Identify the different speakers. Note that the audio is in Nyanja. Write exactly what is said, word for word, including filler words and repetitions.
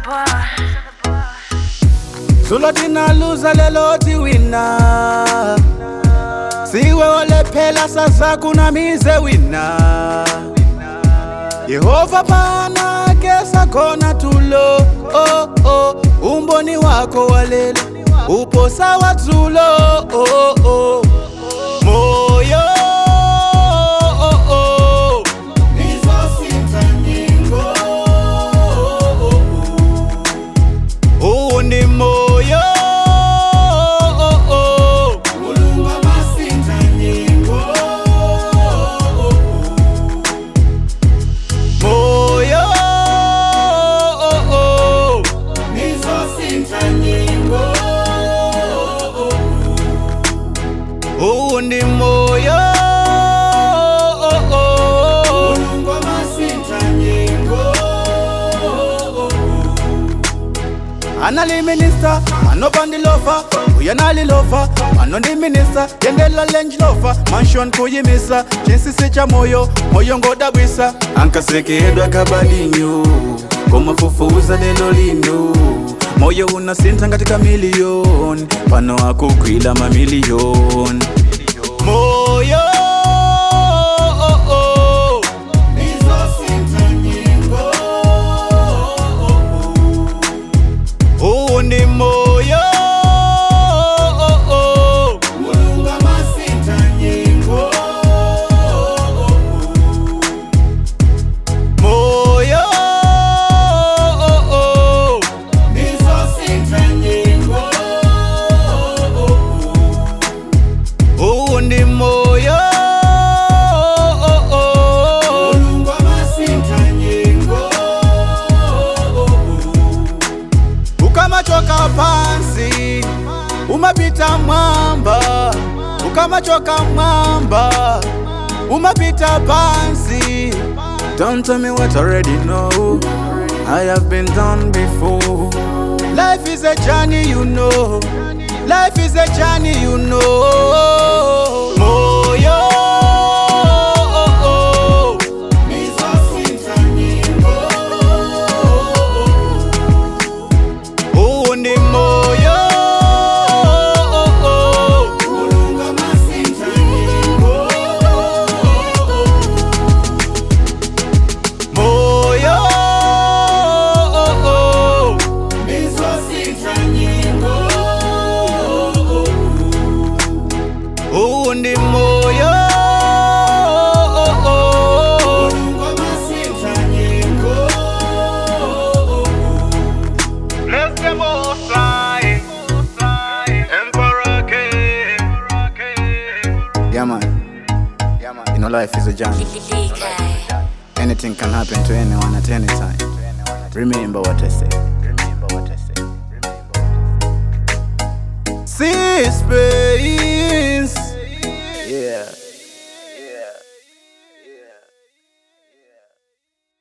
Speaker 1: Zulodina luza lelo ti wina. Siwe ole pela sasa kuna mize wina. Yehova pana kesa kona tulo. Oh oh, umboni wako walelo. Upo sawa tulo. Oh oh, moyo. Oh oh, nizo sinta nyingo. Oh oh, oh ni moyo. Oh oh, mulunga masinta nyingo. Oh moyo. Oh oh, nizo sinta nyingo. Oh ni moyo. Oh oh, mulungu masinta nyingo. Anali minister, mano bandi lofa. Uyanali lofa, mano ni minister. Yendela lenj lofa, mansion kuyimisa. Chinsi sicha moyo, moyo ngoda bwisa. Anka seke edwa kabadinyo, koma fufuza lelo lindo. Moyo unasinta katika milioni, pano akukwila mamilioni. Moyo. Oh oh, nizo sinta nyingo. Oh ni moyo. Oh oh, mulunga masinta nyingo. Moyo. Oh oh, nizo sinta nyingo. Oh ni moyo. Oh oh, mulungu masinta nyingo. Ukama choka pansi, umapita mwamba. Ukama choka mwamba, umapita pansi. Don't tell me what I already know. I have been done before. Life is a journey, you know. Life is a journey, you know. Moyo. Oh oh, nizo sinta nyingo. Oh ni moyo. Oh oh, mulunga masinta nyingo. Moyo. Oh oh, nizo sinta nyingo. Oh ni moyo. Oh oh, mulungu masinta nyingo. Bless the Most High, Emperor King. Yeah man, yeah man. You know life is a journey. Anything can happen to anyone at any time. Remember what I say. Remember what I say. See space.